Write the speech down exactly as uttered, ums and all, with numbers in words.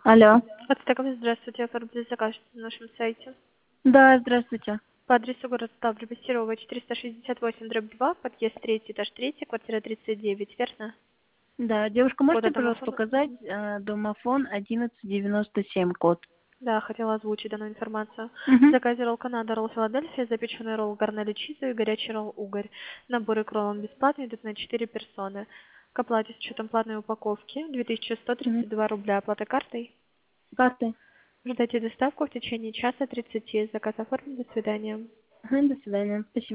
Алло. Подстаков, здравствуйте, оформили заказ на нашем сайте. Да, здравствуйте. По адресу город Ставрополь, Бестерова, четыреста шестьдесят восемь, дробь два, подъезд третий, этаж третий, квартира тридцать девять, верно? Да, девушка, Кода можете, пожалуйста, домофона? указать э, домофон одиннадцать девяносто семь код? Да, хотела озвучить данную информацию. В Угу. заказе ролл Канада, ролл Филадельфия, запеченный ролл Гарнелли Чиза и горячий ролл Угорь. Наборы к роллам бесплатные, идут на четыре персоны. К оплате с учетом платной упаковки две тысячи сто Угу. тридцать два рубля. Оплата картой. Карты. Ждайте доставку в течение часа тридцати. Заказ оформлен. До свидания. Ага, до свидания. Спасибо.